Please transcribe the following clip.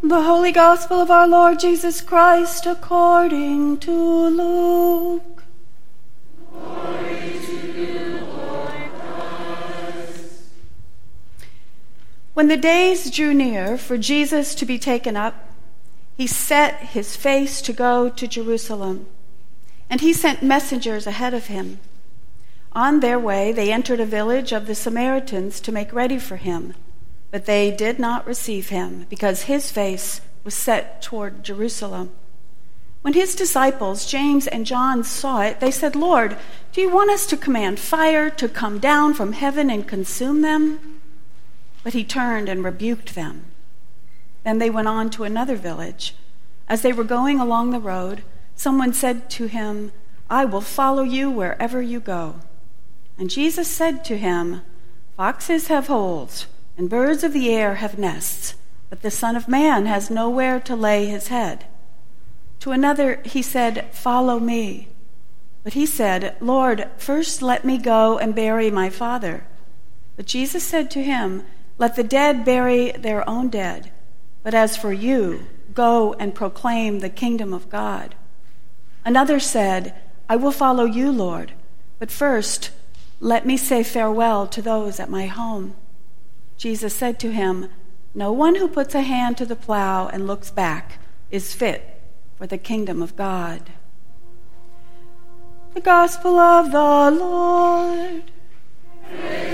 The Holy Gospel of our Lord Jesus Christ according to Luke. Glory to you, Lord Christ. When the days drew near for Jesus to be taken up, he set his face to go to Jerusalem, and he sent messengers ahead of him. On their way, they entered a village of the Samaritans to make ready for him. But they did not receive him, because his face was set toward Jerusalem. When his disciples, James and John, saw it, they said, "Lord, do you want us to command fire to come down from heaven and consume them?" But he turned and rebuked them. Then they went on to another village. As they were going along the road, someone said to him, "I will follow you wherever you go." And Jesus said to him, "Foxes have holes, and birds of the air have nests, but the Son of Man has nowhere to lay his head." To another he said, "Follow me." But he said, "Lord, first let me go and bury my father." But Jesus said to him, "Let the dead bury their own dead, but as for you, go and proclaim the kingdom of God." Another said, "I will follow you, Lord, but first let me say farewell to those at my home." Jesus said to him, "No one who puts a hand to the plow and looks back is fit for the kingdom of God." The Gospel of the Lord. Praise